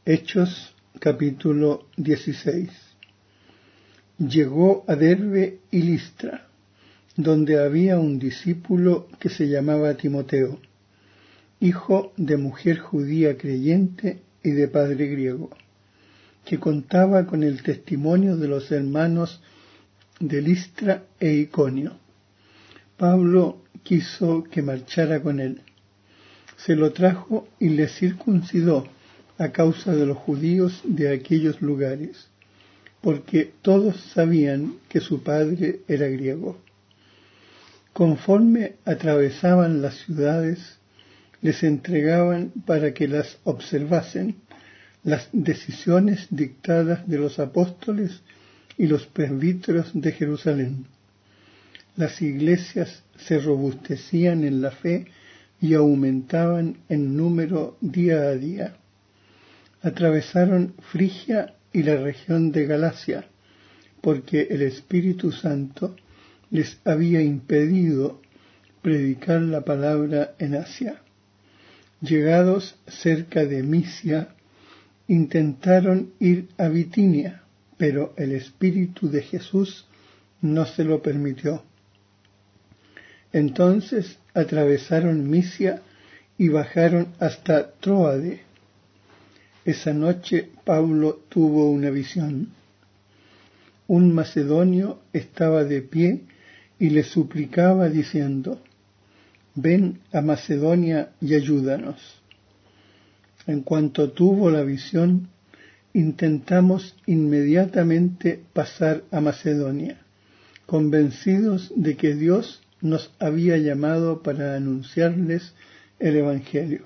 Hechos capítulo 16. Llegó a Derbe y Listra, donde había un discípulo que se llamaba Timoteo, hijo de mujer judía creyente y de padre griego, que contaba con el testimonio de los hermanos de Listra e Iconio. Pablo quiso que marchara con él. Se lo trajo y le circuncidó a causa de los judíos de aquellos lugares, porque todos sabían que su padre era griego. Conforme atravesaban las ciudades, les entregaban para que las observasen las decisiones dictadas de los apóstoles y los presbíteros de Jerusalén. Las iglesias se robustecían en la fe y aumentaban en número día a día. Atravesaron Frigia y la región de Galacia, porque el Espíritu Santo les había impedido predicar la palabra en Asia. Llegados cerca de Misia, intentaron ir a Bitinia, pero el Espíritu de Jesús no se lo permitió. Entonces atravesaron Misia y bajaron hasta Tróade. Esa noche Pablo tuvo una visión. Un macedonio estaba de pie y le suplicaba diciendo: «Ven a Macedonia y ayúdanos». En cuanto tuvo la visión, intentamos inmediatamente pasar a Macedonia, convencidos de que Dios nos había llamado para anunciarles el Evangelio.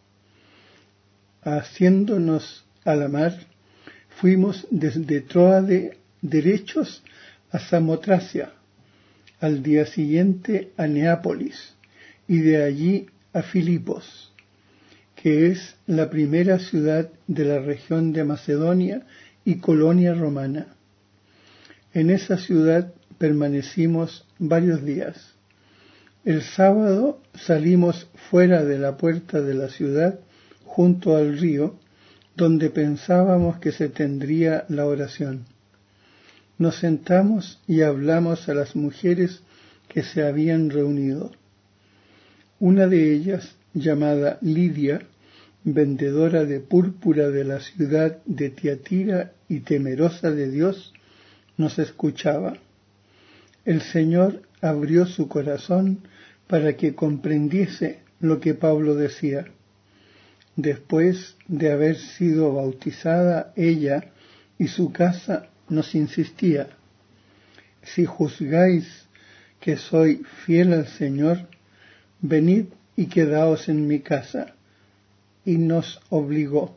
Haciéndonos a la mar, fuimos desde Tróade derechos a Samotracia, al día siguiente a Neápolis y de allí a Filipos, que es la primera ciudad de la región de Macedonia y colonia romana. En esa ciudad permanecimos varios días. El sábado salimos fuera de la puerta de la ciudad, junto al río, donde pensábamos que se tendría la oración. Nos sentamos y hablamos a las mujeres que se habían reunido. Una de ellas, llamada Lidia, vendedora de púrpura de la ciudad de Tiatira y temerosa de Dios, nos escuchaba. El Señor abrió su corazón para que comprendiese lo que Pablo decía. Después de haber sido bautizada ella y su casa, nos insistía: «Si juzgáis que soy fiel al Señor, venid y quedaos en mi casa», y nos obligó.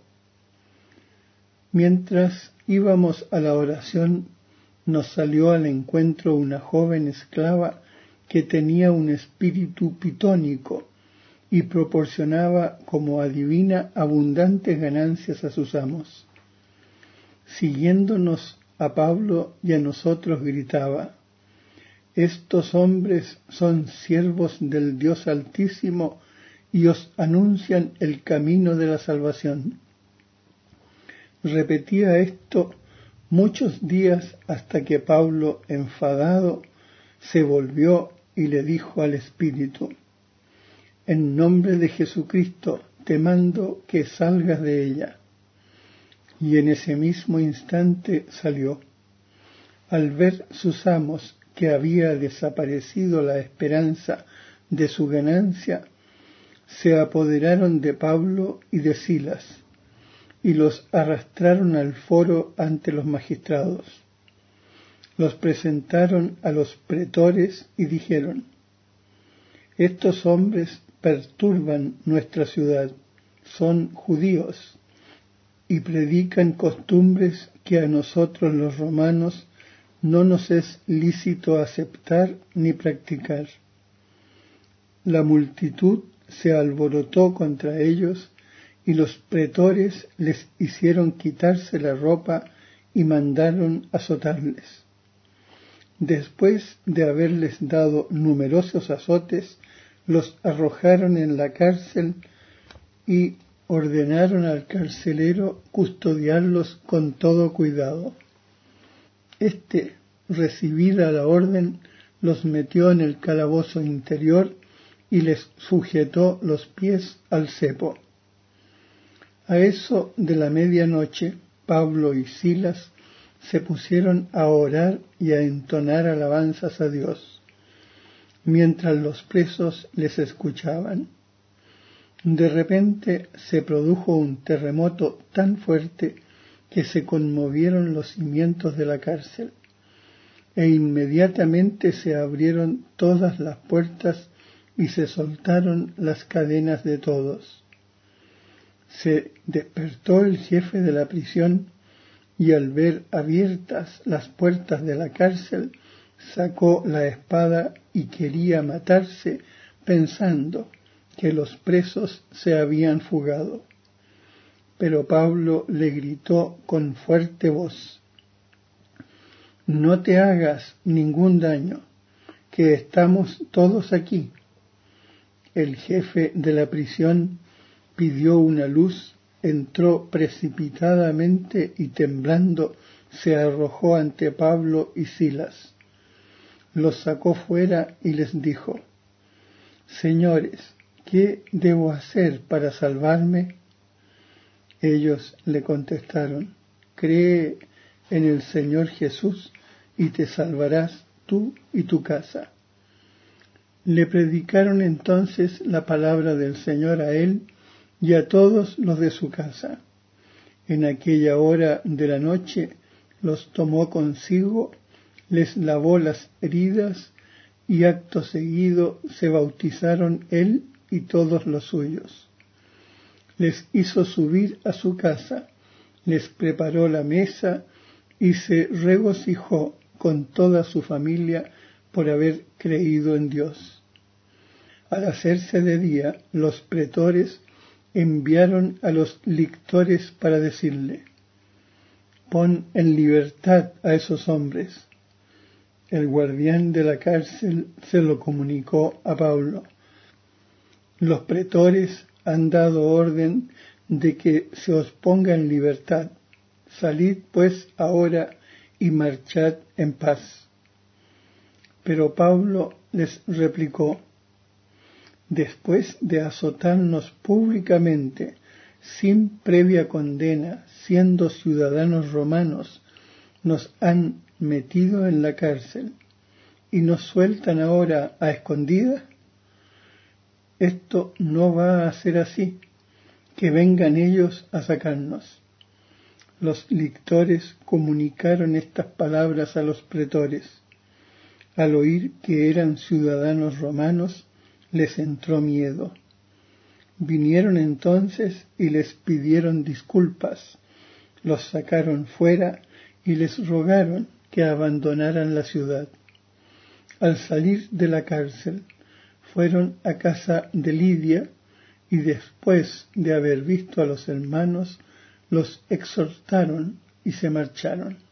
Mientras íbamos a la oración, nos salió al encuentro una joven esclava que tenía un espíritu pitónico y proporcionaba como adivina abundantes ganancias a sus amos. Siguiéndonos a Pablo y a nosotros gritaba: «Estos hombres son siervos del Dios Altísimo y os anuncian el camino de la salvación». Repetía esto muchos días hasta que Pablo, enfadado, se volvió y le dijo al Espíritu: «En nombre de Jesucristo te mando que salgas de ella». Y en ese mismo instante salió. Al ver sus amos que había desaparecido la esperanza de su ganancia, se apoderaron de Pablo y de Silas, y los arrastraron al foro ante los magistrados. Los presentaron a los pretores y dijeron: «Estos hombres perturban nuestra ciudad, son judíos, y predican costumbres que a nosotros los romanos no nos es lícito aceptar ni practicar». La multitud se alborotó contra ellos y los pretores les hicieron quitarse la ropa y mandaron azotarles. Después de haberles dado numerosos azotes, los arrojaron en la cárcel y ordenaron al carcelero custodiarlos con todo cuidado. Este, recibida la orden, los metió en el calabozo interior y les sujetó los pies al cepo. A eso de la medianoche, Pablo y Silas se pusieron a orar y a entonar alabanzas a Dios, mientras los presos les escuchaban. De repente se produjo un terremoto tan fuerte que se conmovieron los cimientos de la cárcel, e inmediatamente se abrieron todas las puertas y se soltaron las cadenas de todos. Se despertó el jefe de la prisión y al ver abiertas las puertas de la cárcel, sacó la espada y quería matarse pensando que los presos se habían fugado. Pero Pablo le gritó con fuerte voz: «No te hagas ningún daño, que estamos todos aquí». El jefe de la prisión pidió una luz, entró precipitadamente y temblando se arrojó ante Pablo y Silas. Los sacó fuera y les dijo: «Señores, ¿qué debo hacer para salvarme?». Ellos le contestaron: «Cree en el Señor Jesús y te salvarás tú y tu casa». Le predicaron entonces la palabra del Señor a él y a todos los de su casa. En aquella hora de la noche los tomó consigo, les lavó las heridas y acto seguido se bautizaron él y todos los suyos. Les hizo subir a su casa, les preparó la mesa y se regocijó con toda su familia por haber creído en Dios. Al hacerse de día, los pretores enviaron a los lictores para decirle: «Pon en libertad a esos hombres». El guardián de la cárcel se lo comunicó a Pablo. «Los pretores han dado orden de que se os ponga en libertad. Salid pues ahora y marchad en paz». Pero Pablo les replicó: «Después de azotarnos públicamente, sin previa condena, siendo ciudadanos romanos, nos han metido en la cárcel y nos sueltan ahora a escondidas. Esto no va a ser así, que vengan ellos a sacarnos». Los lictores comunicaron estas palabras a los pretores. Al oír que eran ciudadanos romanos, les entró miedo. Vinieron entonces y les pidieron disculpas, los sacaron fuera y les rogaron que abandonaran la ciudad. Al salir de la cárcel, fueron a casa de Lidia y después de haber visto a los hermanos, los exhortaron y se marcharon.